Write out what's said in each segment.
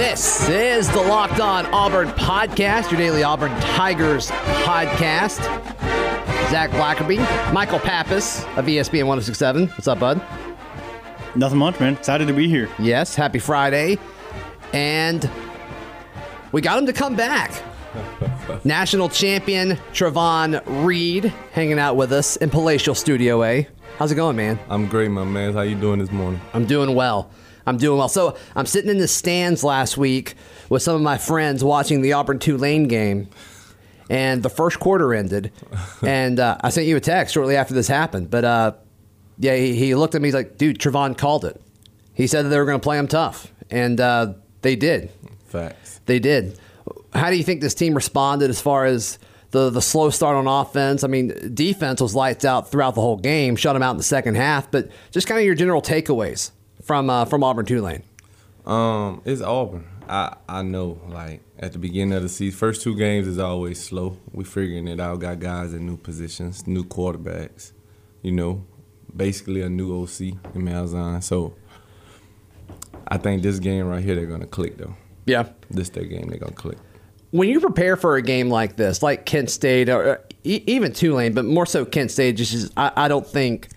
This is the Locked On Auburn podcast, your daily Auburn Tigers podcast. Zach Blackerby, Michael Pappas of ESPN 1067. What's up, bud? Nothing much, man. Excited to be here. Yes, happy Friday. And we got him to come back. National champion Travon Reed hanging out with us in Palatial Studio A. How's it going, man? I'm great, my man. How you doing this morning? I'm doing well. So I'm sitting in the stands last week with some of my friends watching the Auburn-Tulane game, and the first quarter ended, and I sent you a text shortly after this happened. But, he looked at me, he's like, dude, Travon called it. He said that they were going to play him tough, and they did. Facts. They did. How do you think this team responded as far as the slow start on offense? I mean, defense was lights out throughout the whole game, shut them out in the second half, but just kind of your general takeaways from Auburn-Tulane. It's Auburn. I know, like, at the beginning of the season, first two games is always slow. We figuring it out, got guys in new positions, new quarterbacks, basically a new OC in Malzahn. So I think this game right here, they're going to click, though. Yeah. This their game, they're going to click. When you prepare for a game like this, like Kent State or even Tulane, but more so Kent State, I don't think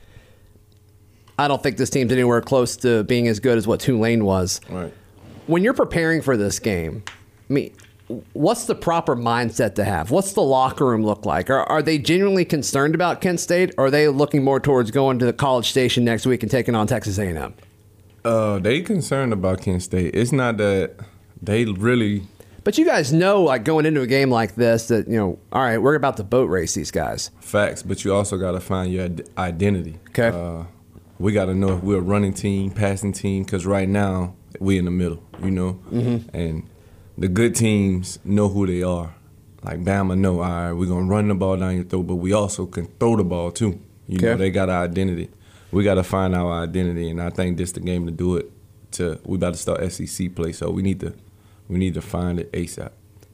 this team's anywhere close to being as good as what Tulane was. Right. When you're preparing for this game, I mean, what's the proper mindset to have? What's the locker room look like? Are they genuinely concerned about Kent State, or are they looking more towards going to the College Station next week and taking on Texas A&M? They concerned about Kent State. It's not that they really. But you guys know, like, going into a game like this that, all right, we're about to boat race these guys. Facts, but you also got to find your identity. Okay. We got to know if we're a running team, passing team, because right now we in the middle, Mm-hmm. And the good teams know who they are. Like Bama know, all right, we're going to run the ball down your throat, but we also can throw the ball too. They got our identity. We got to find our identity, and I think this the game to do it. We about to start SEC play, so we need to find it ASAP.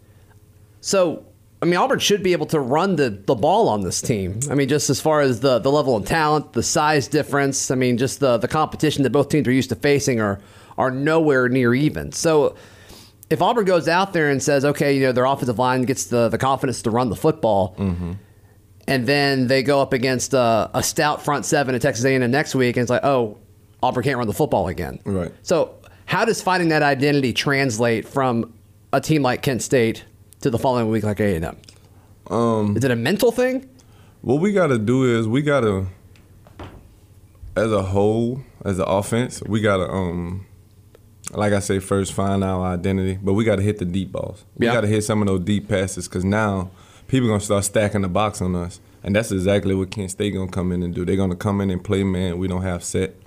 So, I mean, Auburn should be able to run the ball on this team. I mean, just as far as the level of talent, the size difference, I mean, just the competition that both teams are used to facing are nowhere near even. So if Auburn goes out there and says, okay, their offensive line gets the confidence to run the football, mm-hmm. and then they go up against a stout front seven at Texas A&M next week, and it's like, oh, Auburn can't run the football again. Right. So how does finding that identity translate from a team like Kent State to the following week like A&M? Is it a mental thing? What we got to do is we got to, as a whole, as an offense, we got to, like I say, first find our identity, but we got to hit the deep balls. We got to hit some of those deep passes because now people going to start stacking the box on us, and that's exactly what Kent State going to come in and do. They're going to come in and play man. We don't have set,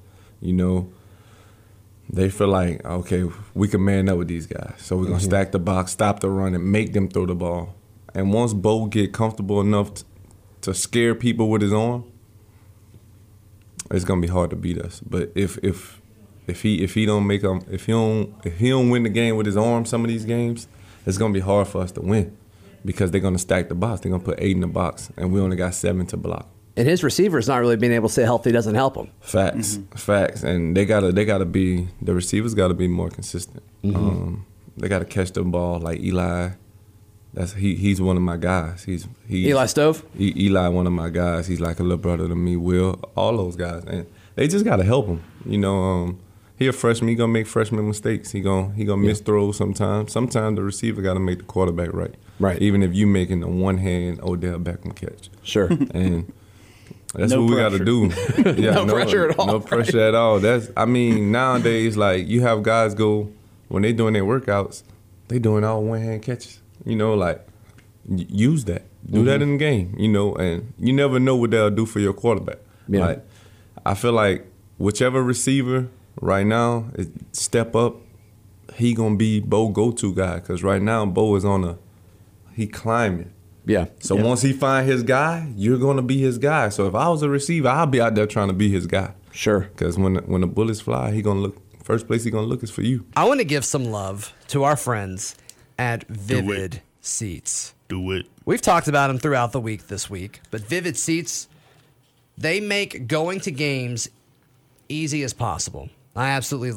They feel like, okay, we can man up with these guys. So we're going to stack the box, stop the run, and make them throw the ball. And once Bo get comfortable enough to scare people with his arm, it's going to be hard to beat us. But if he don't make them, if he don't win the game with his arm, some of these games, it's going to be hard for us to win because they're going to stack the box. They're going to put 8 in the box, and we only got 7 to block. And his receivers not really being able to stay healthy doesn't help him. Facts, and they gotta be, the receivers gotta be more consistent. Mm-hmm. They gotta catch the ball like Eli. He's one of my guys. He's Eli Stove. Eli, one of my guys. He's like a little brother to me. Will, all those guys, and they just gotta help him. He a freshman. He gonna make freshman mistakes. He gonna miss throws sometimes. Sometimes the receiver gotta make the quarterback right. Right. Even if you making a one hand Odell Beckham catch. Sure. And that's no what we pressure. got to do. Yeah, no pressure at all. No pressure at all. Nowadays, like, you have guys go, when they doing their workouts, they doing all one-hand catches. Use that. Do that in the game, and you never know what they'll do for your quarterback. Yeah. Like, I feel like whichever receiver right now step up, he going to be Bo go-to guy because right now Bo is he climbing. Yeah. So once he find his guy, you're going to be his guy. So if I was a receiver, I'll be out there trying to be his guy. Sure. Because when the bullets fly, he going to look, first place he going to look is for you. I want to give some love to our friends at Vivid Seats. Do it. We've talked about them throughout the week this week, but Vivid Seats, they make going to games easy as possible. I absolutely love it.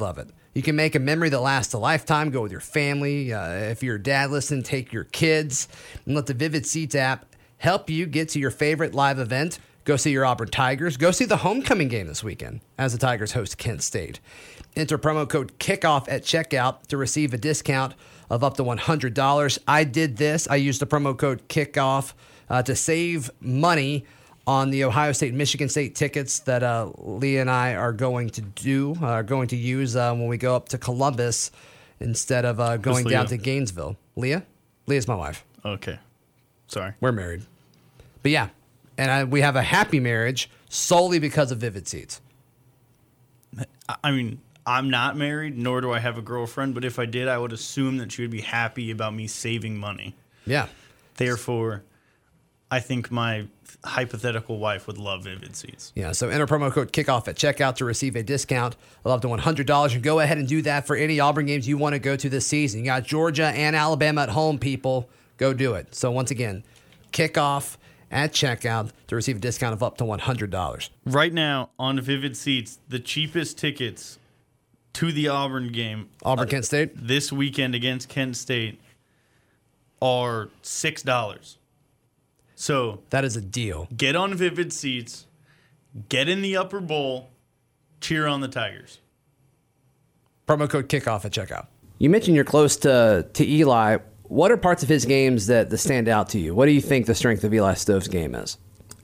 You can make a memory that lasts a lifetime. Go with your family. If you're a dad, listen, take your kids. And let the Vivid Seats app help you get to your favorite live event. Go see your Auburn Tigers. Go see the homecoming game this weekend as the Tigers host Kent State. Enter promo code KICKOFF at checkout to receive a discount of up to $100. I did this. I used the promo code KICKOFF to save money on the Ohio State, Michigan State tickets that Leah and I are going to use when we go up to Columbus instead of going down to Gainesville. Leah? Leah's my wife. Okay. Sorry. We're married. But yeah, and we have a happy marriage solely because of Vivid Seats. I mean, I'm not married, nor do I have a girlfriend, but if I did, I would assume that she would be happy about me saving money. Yeah. Therefore, I think my hypothetical wife would love Vivid Seats. Yeah, so enter promo code KICKOFF at checkout to receive a discount of up to $100. And go ahead and do that for any Auburn games you want to go to this season. You got Georgia and Alabama at home, people. Go do it. So once again, KICKOFF at checkout to receive a discount of up to $100. Right now, on Vivid Seats, the cheapest tickets to the Auburn game, Auburn-Kent State? this weekend against Kent State, are $6. So That is a deal. get on Vivid Seats, get in the upper bowl, cheer on the Tigers. Promo code KICKOFF at checkout. You mentioned you're close to Eli. What are parts of his games that stand out to you? What do you think the strength of Eli Stove's game is?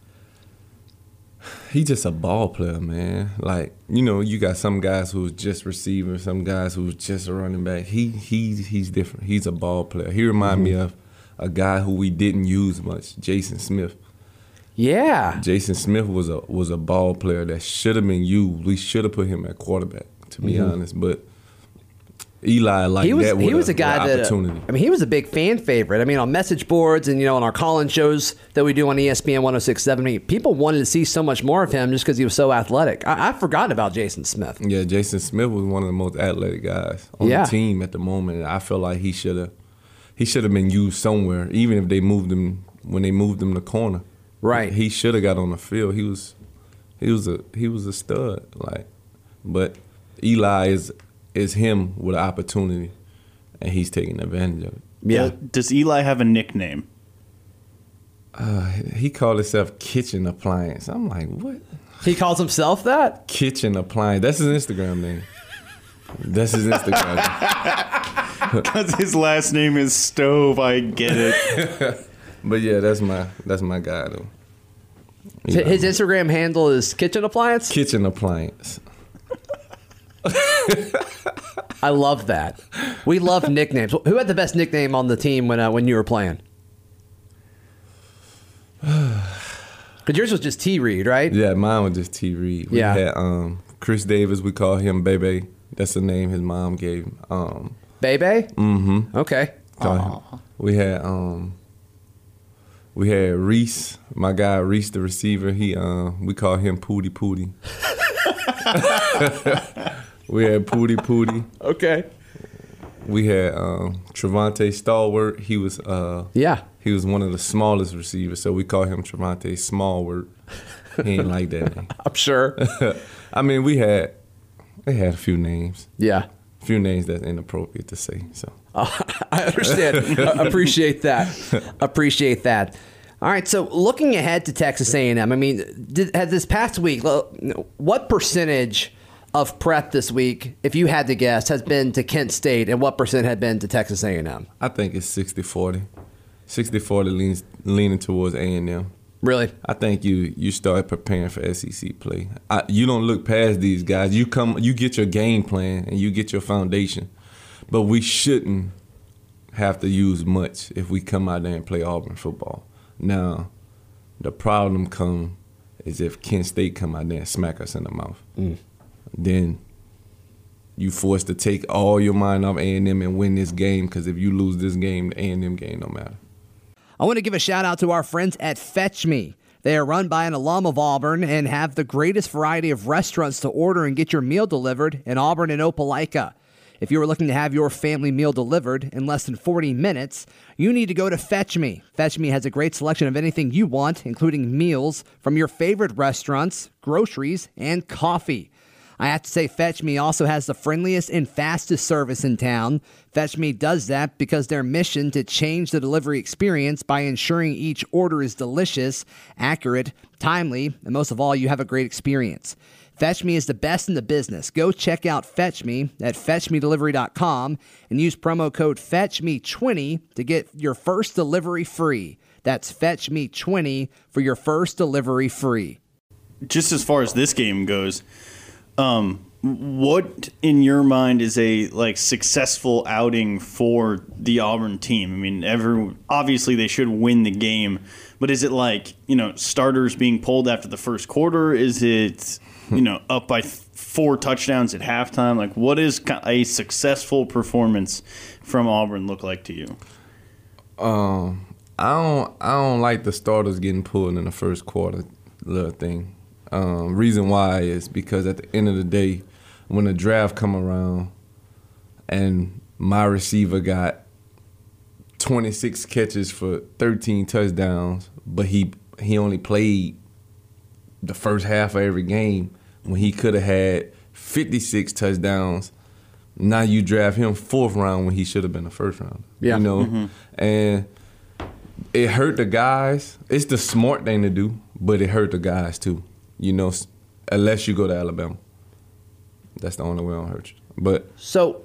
He's just a ball player, man. Like, you got some guys who's just receiver, some guys who's just a running back. He's different. He's a ball player. He reminds me of a guy who we didn't use much, Jason Smith. Yeah. Jason Smith was a ball player that should have been used. We should have put him at quarterback, to be honest. But Eli he was a guy that he was a big fan favorite. I mean, on message boards and on our call-in shows that we do on ESPN 106.7, people wanted to see so much more of him just because he was so athletic. I forgot about Jason Smith. Yeah, Jason Smith was one of the most athletic guys on the team at the moment. And I feel like he should have been used somewhere, even if they moved him when they moved him to corner. Right. He should have got on the field. He was a stud. But Eli is him with an opportunity, and he's taking advantage of it. Yeah. Does Eli have a nickname? He called himself Kitchen Appliance. I'm like, what? He calls himself that? Kitchen Appliance. That's his Instagram name. That's his Instagram name. Because his last name is Stove. I get it. But yeah, that's my guy though. His Instagram handle is Kitchen Appliance? Kitchen Appliance. I love that. We love nicknames. Who had the best nickname on the team when you were playing? Because yours was just T. Reed, right? Yeah, mine was just T. Reed. We had Chris Davis. We call him Bebe. That's the name his mom gave him. Bebe? Mm-hmm. Okay. We had Reese, my guy Reese, the receiver. We call him Pootie Pootie. We had Pootie Pootie. Okay. We had Trevante Stalwart. He was one of the smallest receivers, so we call him Trevante Smallwart. He ain't like that name. I'm sure. I mean, they had a few names. Yeah. A few names that's inappropriate to say. So I understand. Appreciate that. All right, so looking ahead to Texas A&M, I mean, had this past week, what percentage of prep this week, if you had to guess, has been to Kent State, and what percent had been to Texas A&M? I think it's 60-40. 60-40 leaning towards A&M. Really? I think you start preparing for SEC play. You don't look past these guys. You get your game plan and you get your foundation. But we shouldn't have to use much if we come out there and play Auburn football. Now, the problem is if Kent State come out there and smack us in the mouth. Then you forced to take all your mind off A&M and win this game, because if you lose this game, the A&M game don't matter. I want to give a shout out to our friends at Fetch Me. They are run by an alum of Auburn and have the greatest variety of restaurants to order and get your meal delivered in Auburn and Opelika. If you are looking to have your family meal delivered in less than 40 minutes, you need to go to Fetch Me. Fetch Me has a great selection of anything you want, including meals from your favorite restaurants, groceries, and coffee. I have to say, Fetch Me also has the friendliest and fastest service in town. Fetch Me does that because their mission to change the delivery experience by ensuring each order is delicious, accurate, timely, and most of all, you have a great experience. Fetch Me is the best in the business. Go check out Fetch Me at fetchmedelivery.com and use promo code FetchMe20 to get your first delivery free. That's FetchMe20 for your first delivery free. Just as far as this game goes, what in your mind is a successful outing for the Auburn team? I mean, obviously they should win the game, but is it starters being pulled after the first quarter? Is it up by 4 touchdowns at halftime? Like, what is a successful performance from Auburn look like to you? I don't like the starters getting pulled in the first quarter little thing. Reason why is because at the end of the day, when the draft come around and my receiver got 26 catches for 13 touchdowns, but he only played the first half of every game when he could have had 56 touchdowns. Now you draft him 4th round when he should have been the 1st round. Yeah. And it hurt the guys. It's the smart thing to do, but it hurt the guys too. Unless you go to Alabama. That's the only way it'll hurt you. But so,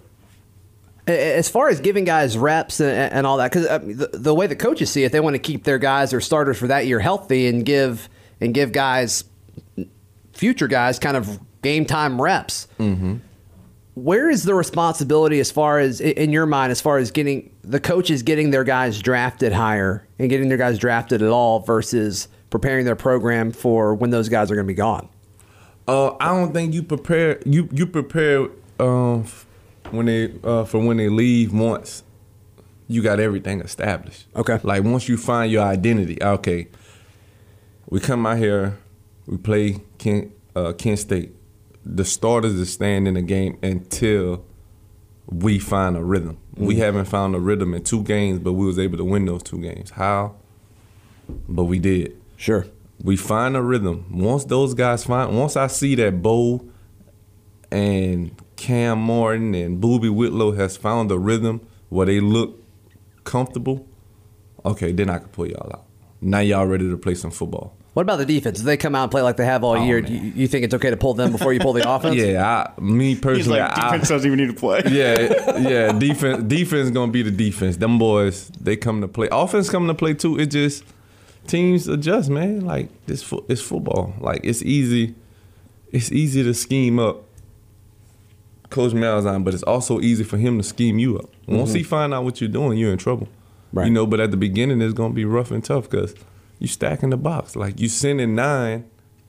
as far as giving guys reps and all that, because the way the coaches see it, they want to keep their guys or starters for that year healthy and give guys, future guys, kind of game time reps. Mm-hmm. Where is the responsibility as far as, in your mind, as far as getting the coaches getting their guys drafted higher and getting their guys drafted at all versus preparing their program for when those guys are going to be gone? I don't think you prepare. You prepare when they leave once you got everything established. Okay. Like once you find your identity. Okay. We come out here, we play Kent State. The starters is staying in the game until we find a rhythm. Mm-hmm. We haven't found a rhythm in 2 games, but we was able to win those 2 games. How? But we did. Sure. We find a rhythm. Once I see that Bo and Cam Martin and Boobie Whitlow has found a rhythm where they look comfortable, okay, then I can pull y'all out. Now y'all ready to play some football. What about the defense? Do they come out and play like they have all year? Do you think it's okay to pull them before you pull the offense? Yeah, me personally. He's like, defense doesn't even need to play. Yeah, defense gonna be the defense. Them boys, they come to play. Offense coming to play too. It just teams adjust, man. Like it's football. Like it's easy to scheme up Coach Malzahn, but it's also easy for him to scheme you up. Once he find out what you're doing, you're in trouble. Right. But at the beginning it's gonna be rough and tough because you stacking the box. Like you sending 9,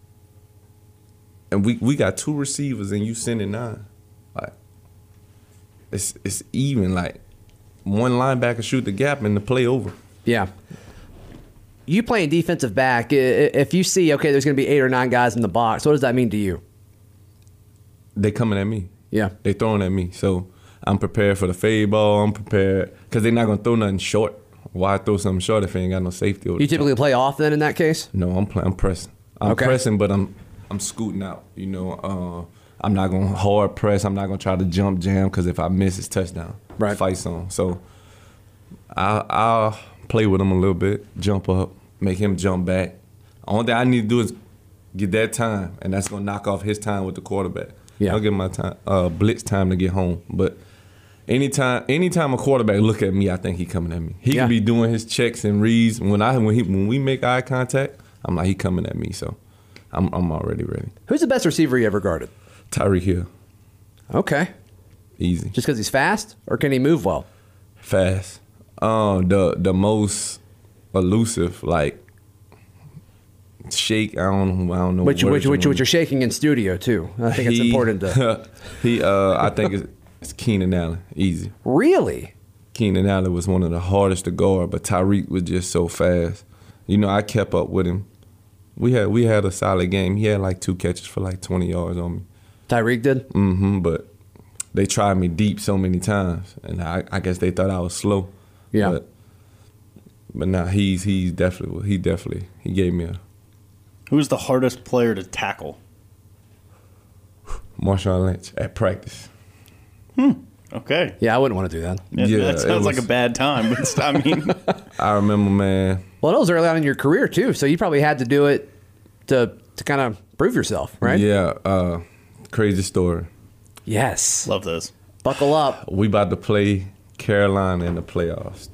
and we got 2 receivers and you sending 9. Like it's even. Like one linebacker shoot the gap and the play over. Yeah. You playing defensive back, if you see, okay, there's going to be 8 or 9 guys in the box, what does that mean to you? They coming at me. Yeah. They throwing at me. So I'm prepared for the fade ball. I'm prepared because they're not going to throw nothing short. Why throw something short if they ain't got no safety? You typically play off then in that case? No, I'm pressing. I'm pressing, but I'm scooting out. I'm not going to hard press. I'm not going to try to jump jam because if I miss, it's touchdown. Right. Fight zone. So I'll play with him a little bit, jump up, make him jump back. Only thing I need to do is get that time, and that's going to knock off his time with the quarterback. Yeah. I'll give my time, blitz time to get home. But anytime a quarterback look at me, I think he coming at me. He can be doing his checks and reads. When we make eye contact, I'm like, he coming at me. So I'm already ready. Who's the best receiver you ever guarded? Tyreek Hill. Okay. Easy. Just because he's fast, or can he move well? Fast. The most elusive, like shake. I don't know. Which you're shaking in studio too. I think it's important to. I think it's Keenan Allen. Easy. Really? Keenan Allen was one of the hardest to guard, but Tyreek was just so fast. I kept up with him. We had a solid game. He had like 2 catches for like 20 yards on me. Tyreek did? Mm-hmm. But they tried me deep so many times, and I guess they thought I was slow. Yeah. But now he gave me a. Who's the hardest player to tackle? Marshawn Lynch at practice. Okay. Yeah, I wouldn't want to do that. Yeah, that it sounds like was- a bad time. But I mean, I remember, man. Well, that was early on in your career too, so you probably had to do it to kind of prove yourself, right? Yeah, crazy story. Yes. love those. Buckle up. We about to play Carolina in the playoffs,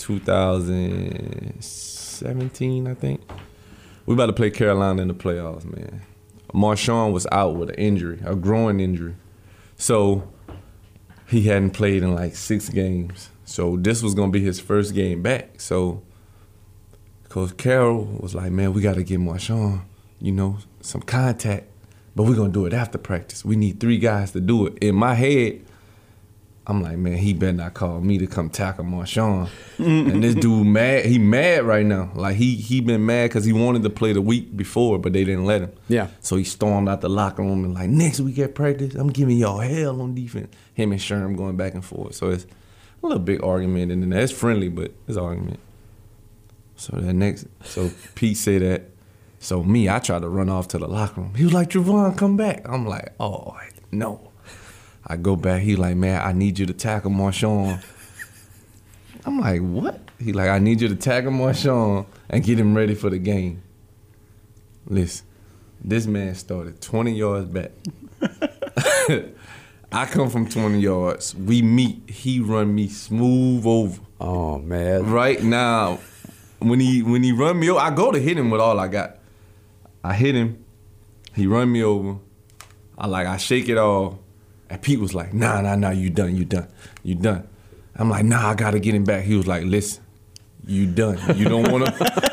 2017, I think. We about to play Carolina in the playoffs, man. Marshawn was out with an injury, a groin injury. So he hadn't played in like 6 games. So this was going to be his first game back. So Coach Carroll was like, man, we got to get Marshawn, some contact. But we're going to do it after practice. We need 3 guys to do it. In my head, I'm like, man, he better not call me to come tackle Marshawn. And this dude mad. He mad right now. Like, he been mad because he wanted to play the week before, but they didn't let him. Yeah. So he stormed out the locker room and like, next week at practice, I'm giving y'all hell on defense. Him and Sherm going back and forth. So it's a little big argument. And it's friendly, but it's argument. So Pete said that. So I tried to run off to the locker room. He was like, Trevon, come back. I'm like, oh, no. I go back. He like, man, I need you to tackle Marshawn. I'm like, what? He like, I need you to tackle Marshawn and get him ready for the game. Listen, this man started 20 yards back. I come from 20 yards. We meet. He run me smooth over. Oh man. Right now, when he run me over, I go to hit him with all I got. I hit him. He run me over. I shake it off. And Pete was like, nah, you done. I'm like, nah, I got to get him back. He was like, listen, you done. You don't want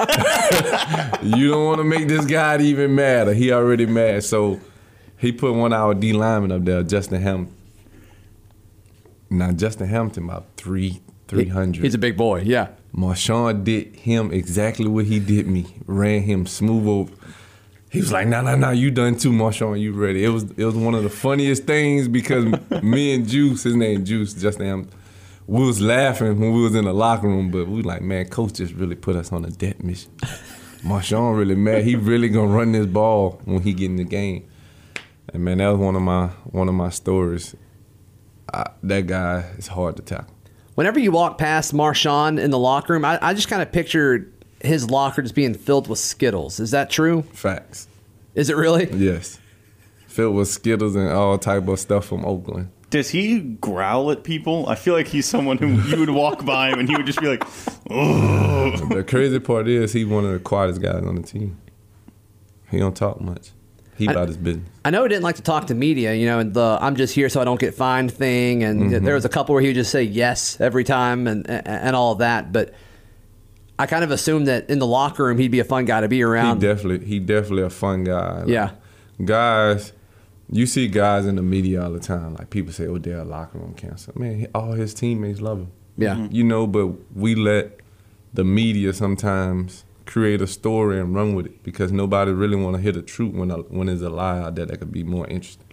to make this guy even madder. He already mad. So he put one of our D linemen up there, Justin Hamilton. Now, Justin Hamilton about 300. He's a big boy, yeah. Marshawn did him exactly what he did me. Ran him smooth over. He was like, nah, you done too, Marshawn, you ready. It was one of the funniest things because me and Juice, his name Juice, Justin Hamilton, we was laughing when we was in the locker room, but we like, man, coach just really put us on a death mission. Marshawn really mad. He really gonna run this ball when he get in the game. And man, that was one of my stories. That guy is hard to tackle. Whenever you walk past Marshawn in the locker room, I just kind of pictured his locker just being filled with Skittles. Is that true? Facts. Is it really? Yes. Filled with Skittles and all type of stuff from Oakland. Does he growl at people? I feel like he's someone who you would walk by him and he would just be like, oh. The crazy part is he's one of the quietest guys on the team. He don't talk much. He about his business. I know he didn't like to talk to media, and the I'm just here so I don't get fined thing. And there was a couple where he would just say yes every time and all of that. But I kind of assumed that in the locker room he'd be a fun guy to be around. He definitely a fun guy. Yeah. Guys, you see guys in the media all the time. Like people say, oh, they're a locker room cancer. Man, all his teammates love him. Yeah. But we let the media sometimes create a story and run with it because nobody really want to hear the truth when there's a lie out there that could be more interesting.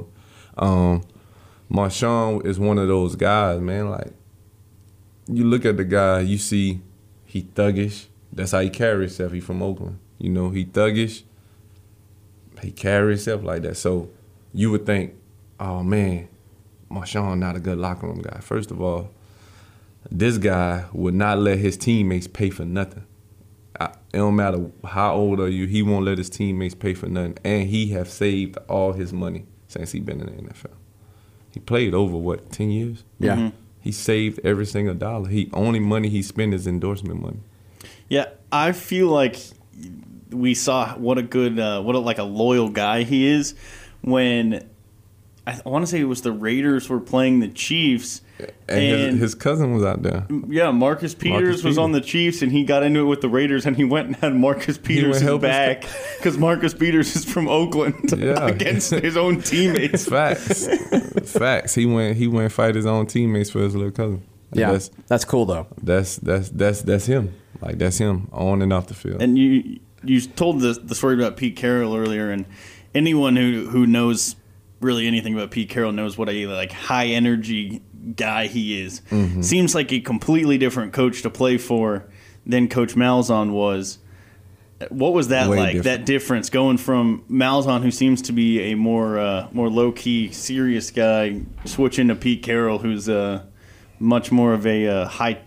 Marshawn is one of those guys, man. Like you look at the guy, you see he thuggish. That's how he carries himself. He from Oakland. He thuggish. He carries himself like that. So you would think, oh man, Marshawn not a good locker room guy. First of all, this guy would not let his teammates pay for nothing. It don't matter how old are you, he won't let his teammates pay for nothing. And he have saved all his money since he been in the NFL. He played over, 10 years? Yeah. Mm-hmm. He saved every single dollar. Only money he spent is endorsement money. Yeah, I feel like we saw what a loyal guy he is when I want to say it was the Raiders were playing the Chiefs. And his cousin was out there. Yeah, Marcus Peters was on the Chiefs, and he got into it with the Raiders, and he went and had Marcus Peters' back because Marcus Peters is from Oakland against his own teammates. Facts. He went fight his own teammates for his little cousin. Yeah, that's cool though. That's him. Like that's him on and off the field. And you told the story about Pete Carroll earlier, and anyone who knows really anything about Pete Carroll knows what a high energy guy he is. Mm-hmm. Seems like a completely different coach to play for than Coach Malzahn was. What was that Way like? different. That difference going from Malzahn, who seems to be a more low key, serious guy, switching to Pete Carroll, who's much more of a high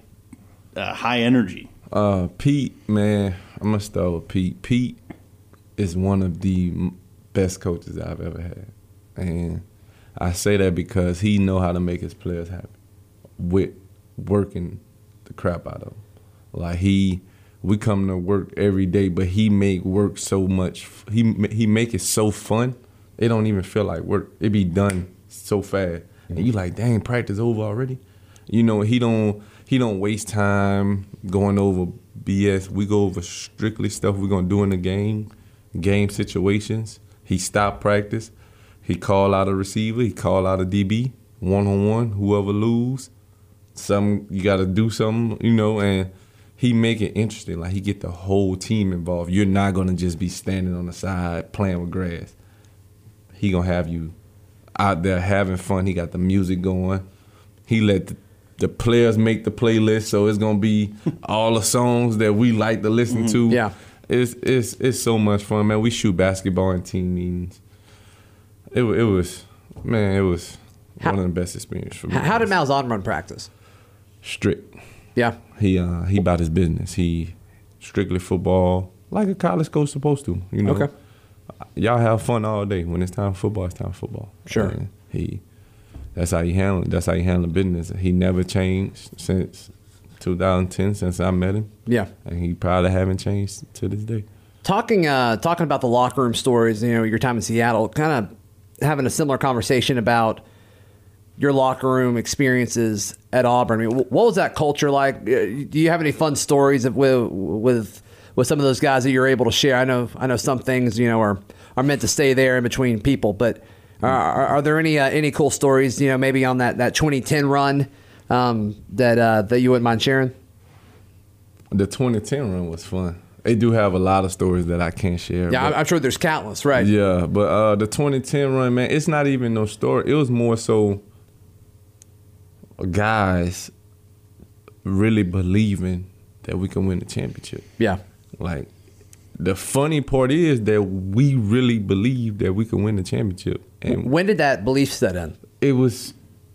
energy. Pete, man, I'm gonna start with Pete. Pete is one of the best coaches I've ever had, and I say that because he know how to make his players happy with working the crap out of them. Like we come to work every day, but he make work so much. He make it so fun. It don't even feel like work. It be done so fast, and you like, dang, practice over already. You know, he don't waste time going over BS. We go over strictly stuff we're gonna do in the game situations. He stop practice. He call out a receiver. He call out a DB, 1-on-1. Whoever lose, you got to do something, you know. And he make it interesting. Like he get the whole team involved. You're not gonna just be standing on the side playing with grass. He gonna have you out there having fun. He got the music going. He let the players make the playlist, so it's gonna be all the songs that we like to listen to. Yeah. It's so much fun, man. We shoot basketball in team meetings. It was one of the best experiences for me. How did Malzahn run practice? Strict. Yeah. He about his business. He strictly football, like a college coach supposed to. You know. Okay. Y'all have fun all day. When it's time for football, it's time for football. Sure. And that's how he handle it. That's how he handle business. He never changed since 2010, since I met him. Yeah. And he probably haven't changed to this day. Talking about the locker room stories, you know, your time in Seattle, kind of having a similar conversation about your locker room experiences at Auburn. I mean, what was that culture like? Do you have any fun stories with some of those guys that you're able to share? I know some things, you know, are meant to stay there in between people, but are there any cool stories, you know, maybe on that 2010 run that you wouldn't mind sharing? The 2010 run was fun. They do have a lot of stories that I can't share. Yeah, I'm sure there's countless, right? Yeah, but the 2010 run, man, it's not even no story. It was more so guys really believing that we can win the championship. Yeah. Like, the funny part is that we really believe that we can win the championship. And when did that belief set in? it was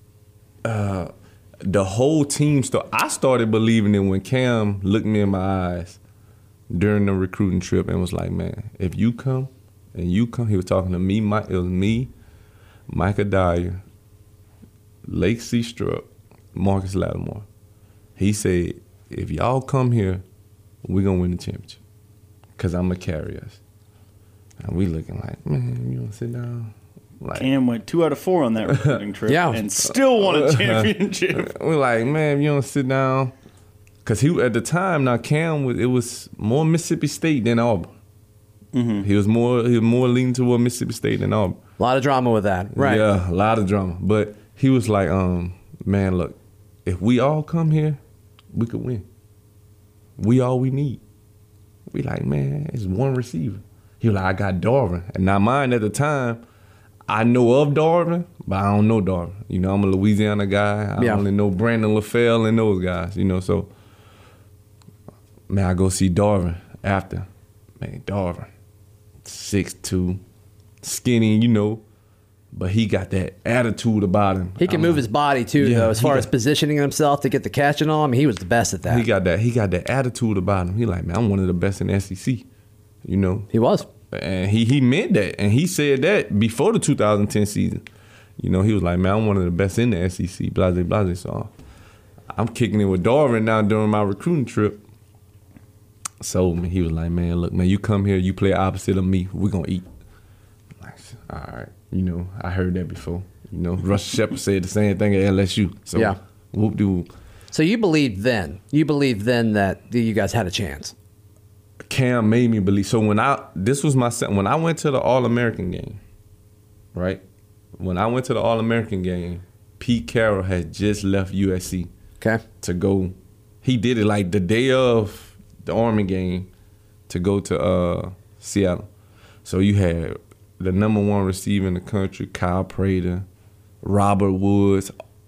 the whole team. I started believing it when Cam looked me in my eyes during the recruiting trip and was like, man, if you come, he was talking to me, it was me, Micah Dyer, Lake C. Struck, Marcus Lattimore. He said, if y'all come here, we're going to win the championship because I'm going to carry us. And we looking like, man, you want to sit down? Like, Cam went 2 out of 4 on that recruiting trip Yeah. and still won a championship. we're like, man, you don't sit down. Because at the time, now Cam, it was more Mississippi State than Auburn. Mm-hmm. He was more leaning toward Mississippi State than Auburn. A lot of drama with that, right? Yeah, a lot of drama. But he was like, man, look, if we all come here, we could win. We all we need. We like, man, it's one receiver. He was like, I got Darvin. And now mine at the time, I know of Darvin, but I don't know Darvin. You know, I'm a Louisiana guy. I only know Brandon LaFell and those guys, you know, so man, I go see Darvin after. Man, Darvin, 6'2", skinny, you know, but he got that attitude about him. He can move his body too, though, as far as positioning himself to get the catch and all. I mean, he was the best at that. He got that attitude about him. He like, man, I'm one of the best in the SEC, you know. He was. And he meant that, and he said that before the 2010 season. You know, he was like, man, I'm one of the best in the SEC, blase. So I'm kicking it with Darvin now during my recruiting trip. So he was like, man, look, man, you come here, you play opposite of me, we're going to eat. I'm like, all right. You know, I heard that before. You know, Russell Shepard said the same thing at LSU. So yeah. Whoop-de-whoop. So you believed then that you guys had a chance. Cam made me believe. So when I went to the All-American game, right? When I went to the All-American game, Pete Carroll had just left USC to go. He did it like the day of the Army game to go to Seattle. So you had the #1 receiver in the country, Kyle Prater, Robert Woods,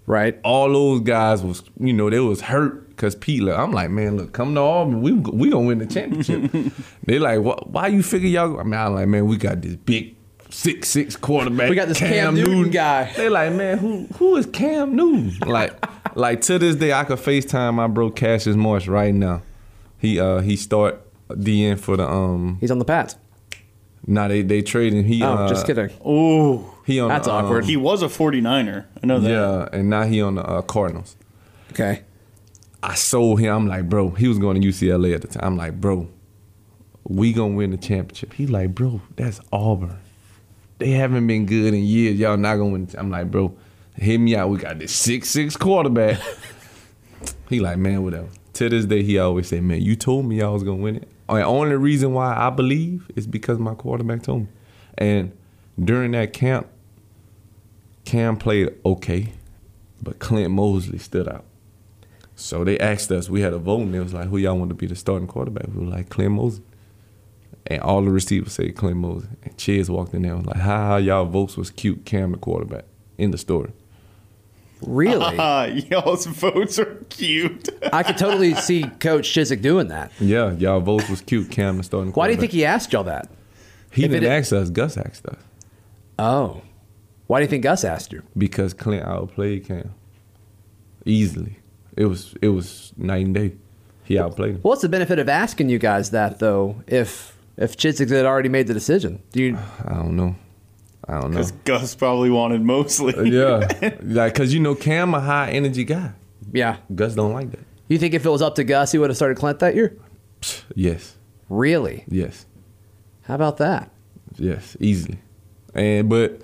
Right. All those guys was, they was hurt because Pete. I'm like, man, look, come to Auburn, we gonna win the championship. They like, why you figure y'all? I'm like, man, we got this big 6'6" quarterback. We got this Cam Newton guy. They like, man, who is Cam Newton? like to this day, I could FaceTime my bro Cassius Marsh right now. He start DN for the He's on the Pats. Nah, they traded him. Just kidding. Oh, That's awkward. he was a 49er. I know that. Yeah, and now he on the Cardinals. Okay. I sold him. I'm like, bro, he was going to UCLA at the time. I'm like, bro, we gonna win the championship. He like, bro, that's Auburn. They haven't been good in years. Y'all not gonna win. I'm like, bro, hit me out. We got this 6'6" quarterback. He like, man, whatever. To this day, he always say, man, you told me I was gonna win it. The only reason why I believe is because my quarterback told me. And during that camp, Cam played okay, but Clint Mosley stood out. So they asked us, we had a vote, and it was like, who y'all want to be the starting quarterback? We were like, Clint Mosley. And all the receivers say Clint Mosley. And Chiz walked in there and was like, how y'all votes was cute, Cam the quarterback. In the story. Really? Y'all's votes are cute. I could totally see Coach Chiswick doing that. Yeah, y'all votes was cute, Cam the starting quarterback. Why do you think he asked y'all that? He if didn't it- ask us, Gus asked us. Oh. Why do you think Gus asked you? Because Clint outplayed Cam. Easily. It was night and day. He outplayed him. What's the benefit of asking you guys that, though, if Chiswick had already made the decision? I don't know. Because Gus probably wanted Mosley. Yeah. Because Cam a high energy guy. Yeah. Gus don't like that. You think if it was up to Gus, he would have started Clint that year? Yes. Really? Yes. How about that? Yes. Easily. But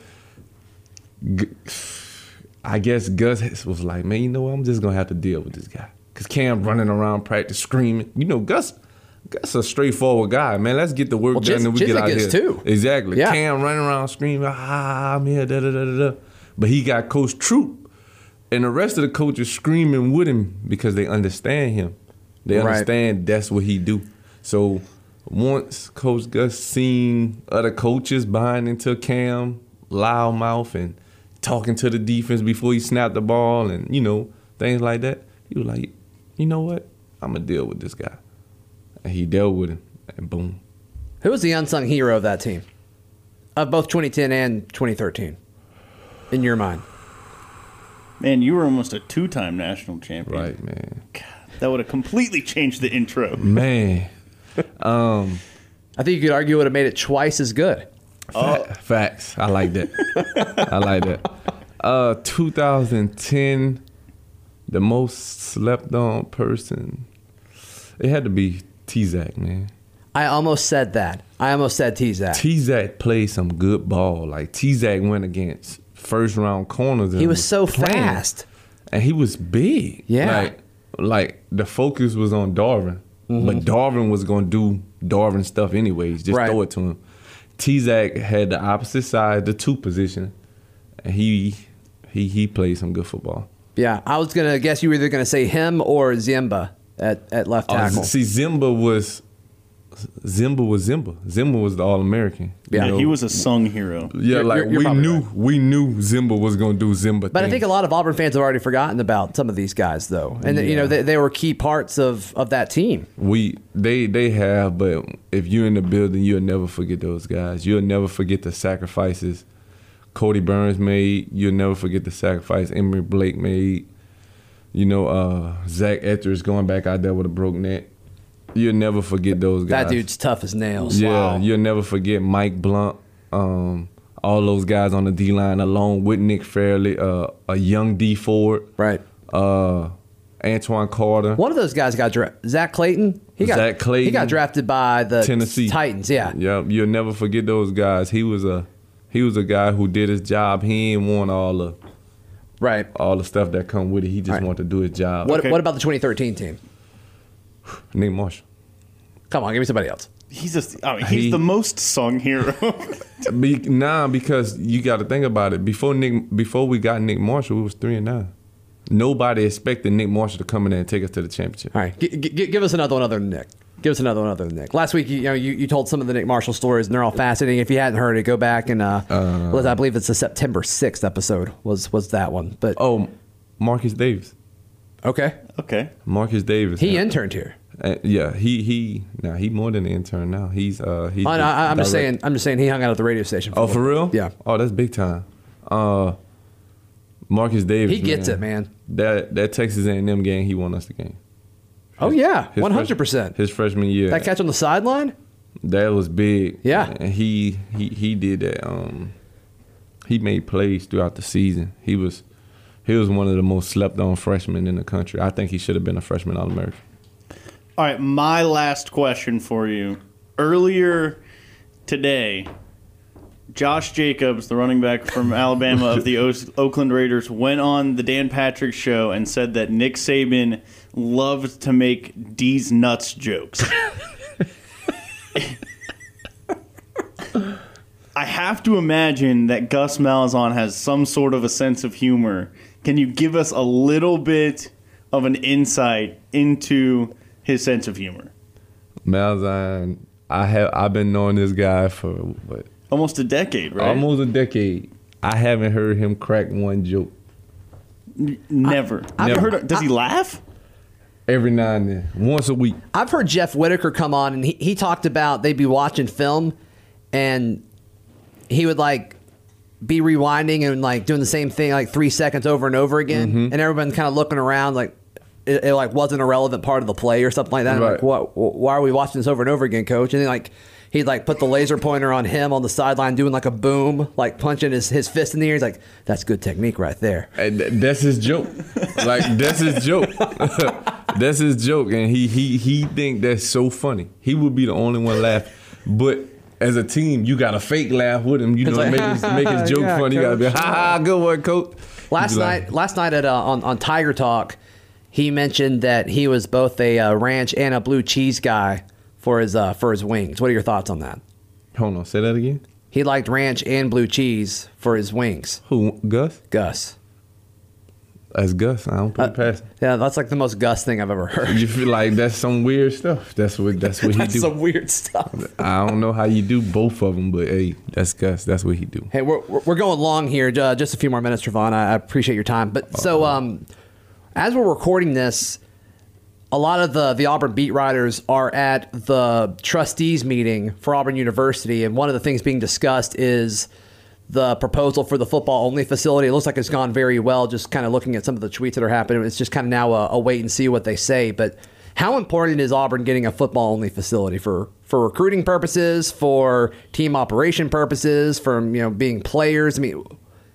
I guess Gus was like, man, you know what? I'm just going to have to deal with this guy. Because Cam running around practice screaming. Gus a straightforward guy, man. Let's get the work done and we get out Chiswick here. is too. Exactly. Yeah. Cam running around screaming, I'm here, da-da-da-da-da. But he got Coach Troop. And the rest of the coaches screaming with him because they understand him. They Right. understand that's what he do. So once Coach Gus seen other coaches buying into Cam, loudmouth and talking to the defense before he snapped the ball and, things like that, he was like, you know what? I'm going to deal with this guy. And he dealt with him, and boom. Who was the unsung hero of that team? Of both 2010 and 2013, in your mind? Man, you were almost a 2-time national champion. Right, man. God, that would have completely changed the intro. Man. I think you could argue it would have made it twice as good. Facts. I like that. I like that. 2010, the most slept on person, it had to be T-Zac, man. I almost said that. I almost said T-Zac. T-Zac played some good ball. Like, T-Zac went against first-round corners. And He was so playing. fast. And he was big. Yeah. Like the focus was on Darvin. But Darvin was going to do Darvin stuff anyways. Just Right. throw it to him. T-Zac had the opposite side, the 2 position. And he played some good football. Yeah, I was going to guess you were either going to say him or Ziemba at left tackle. See, Zimba was Zimba. Zimba was the All-American. Yeah. He was a sung hero. Yeah, You're probably we knew Zimba was going to do Zimba But I things. think a lot of Auburn fans have already forgotten about some of these guys, though. And, they were key parts of that team. They have, but if you're in the building, you'll never forget those guys. You'll never forget the sacrifices Cody Burns made. You'll never forget the sacrifice Emory Blake made. Zach Etheridge going back out there with a broke neck. You'll never forget those guys. That dude's tough as nails. Yeah, Wow. you'll never forget Mike Blunt, all those guys on the D-line, along with Nick Fairley, a young D Ford. Right. Antoine Carter. One of those guys got drafted. Zach Clayton. Zach Clayton. He got drafted by the Tennessee Titans. Yeah. Yep, you'll never forget those guys. He was a guy who did his job. He ain't want all the stuff that come with it. He just Right. wanted to do his job. What Okay. about the 2013 team? Nick Marshall. Come on, give me somebody else. He's the He- most sung hero. Because you got to think about it. Before we got Nick Marshall, we was 3-9. Nobody expected Nick Marshall to come in there and take us to the championship. All right, give us another one other than Nick. Give us another one other than Nick. Last week, you told some of the Nick Marshall stories, and they're all fascinating. If you hadn't heard it, go back and I believe it's the September 6th episode was that one. But Marcus Davis. Okay. Okay. Marcus Davis. He interned here. Yeah, he more than an intern now. He's I'm just saying he hung out at the radio station. Oh, for real? Yeah. Oh, that's big time. Marcus Davis. He gets it, man. That Texas A&M game, he won us the game. Oh yeah, 100%. His freshman year. That catch on the sideline. That was big. Yeah. And he did that. He made plays throughout the season. He was one of the most slept on freshmen in the country. I think he should have been a freshman All-American. All right, my last question for you. Earlier today, Josh Jacobs, the running back from Alabama of the Oakland Raiders, went on the Dan Patrick Show and said that Nick Saban loved to make D's nuts jokes. I have to imagine that Gus Malzahn has some sort of a sense of humor. Can you give us a little bit of an insight into his sense of humor? Malzahn, I've been knowing this guy for what? Almost a decade, right? Almost a decade. I haven't heard him crack one joke. Never. Does he laugh? Every now and then, once a week. I've heard Jeff Whitaker come on, and he talked about they'd be watching film, and he would like be rewinding and like doing the same thing like 3 seconds over and over again, and everyone kind of looking around like it like wasn't a relevant part of the play or something like that. Right. I'm like, why are we watching this over and over again, coach? And then like he'd like put the laser pointer on him on the sideline doing like a boom, like punching his fist in the air. He's like, that's good technique right there. And that's his joke. Like, that's his joke. That's his joke. And he think that's so funny. He would be the only one laugh. But as a team, you got to fake laugh with him. You know, like, make his joke yeah, funny. You got to be, coach. ha ha, good one, coach. Last night at on Tiger Talk, he mentioned that he was both a ranch and a blue cheese guy for his wings. What are your thoughts on that? Hold on, say that again. He liked ranch and blue cheese for his wings. Who, Gus? Gus. That's Gus. I don't put it past him. Yeah, that's like the most Gus thing I've ever heard. You feel like that's some weird stuff. That's what he That's do. some weird stuff. I don't know how you do both of them, but hey, that's Gus. That's what he do. Hey, we're going long here. Just a few more minutes, Trevon. I appreciate your time. But so as we're recording this, a lot of the Auburn beat writers are at the trustees meeting for Auburn University, and one of the things being discussed is the proposal for the football-only facility. It looks like it's gone very well, just kind of looking at some of the tweets that are happening. It's just kind of now a wait and see what they say. But how important is Auburn getting a football-only facility for recruiting purposes, for team operation purposes, for being players? I mean,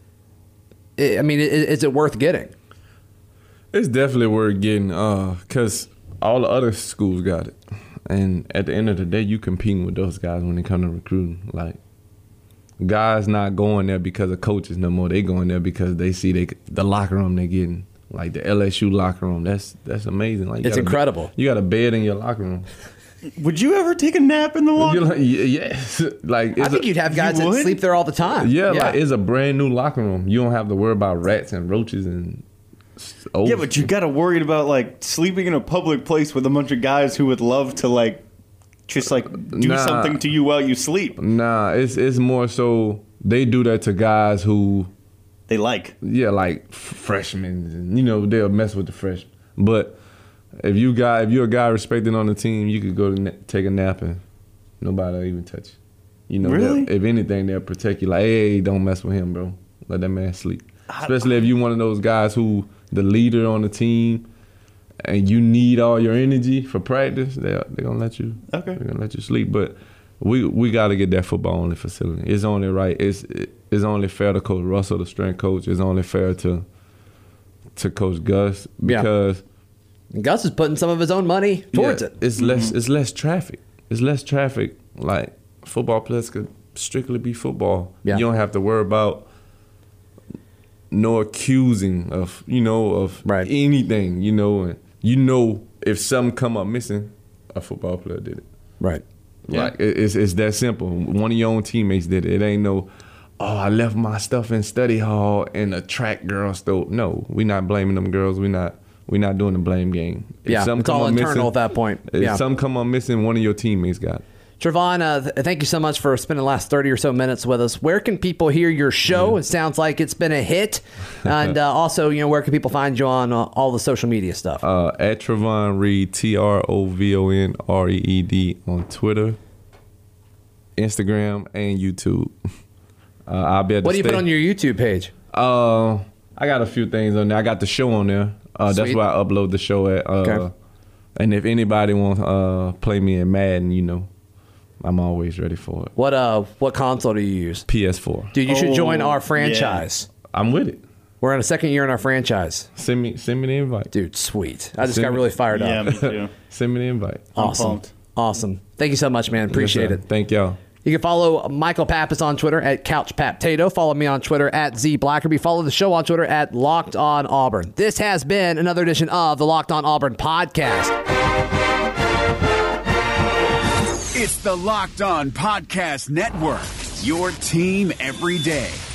is it worth getting? It's definitely worth getting because all the other schools got it. And at the end of the day, you competing with those guys when it comes to recruiting. Like, guys not going there because of coaches no more. They going there because they see the locker room they're getting. Like the LSU locker room. That's amazing. Like, It's incredible. You got a bed in your locker room. Would you ever take a nap in the locker You're room? like, yes. Like, I think you'd have guys that would? sleep there all the time. Yeah, like it's a brand new locker room. You don't have to worry about rats and roaches and Yeah, but you got to worry about like sleeping in a public place with a bunch of guys who would love to like just like do something to you while you sleep. Nah, it's more so they do that to guys who They like. Yeah, like freshmen, and they'll mess with the freshmen. But if you're a guy respected on the team, you could go to take a nap and nobody'll even touch you. Really? If anything, they'll protect you. Like, hey, don't mess with him, bro. Let that man sleep. Especially if you're one of those guys who the leader on the team, and you need all your energy for practice. They're gonna let you. Okay. They're gonna let you sleep, but. We got to get that football only facility. It's only right. It's only fair to Coach Russell, the strength coach. It's only fair to Coach Gus because Gus is putting some of his own money towards it. It's less. It's less traffic. It's less traffic. Like football players could strictly be football. Yeah. You don't have to worry about no accusing of Right. anything. And if something come up missing, a football player did it. Right. Yeah. Like it's that simple. One of your own teammates did it. It ain't no, I left my stuff in study hall and a track girl stole. No, we not blaming them girls. We not doing the blame game. If Yeah, something it's all come up internal missing, at that point. If Yeah. something come up missing, one of your teammates got it. Trevon, thank you so much for spending the last 30 or so minutes with us. Where can people hear your show? It sounds like it's been a hit. And also, where can people find you on all the social media stuff? At Trovon Reed, TROVONREED on Twitter, Instagram, and YouTube. I'll be able to What do you put on your YouTube page? I got a few things on there. I got the show on there. That's Sweet. where I upload the show at. Okay. And if anybody wants to play me in Madden, I'm always ready for it. What console do you use? PS4. Dude, you should join our franchise. I'm with it. We're in a second year in our franchise. Send me the invite. Dude, sweet. I just got really fired Yeah, up. me too. Send me the invite. Awesome. pumped. Awesome. Thank you so much, man. Appreciate Yes, it. sir. Thank y'all. You can follow Michael Pappas on Twitter at CouchPaptato. Follow me on Twitter at ZBlackerby. Follow the show on Twitter at Locked On Auburn. This has been another edition of the Locked On Auburn podcast. It's the Locked On Podcast Network, your team every day.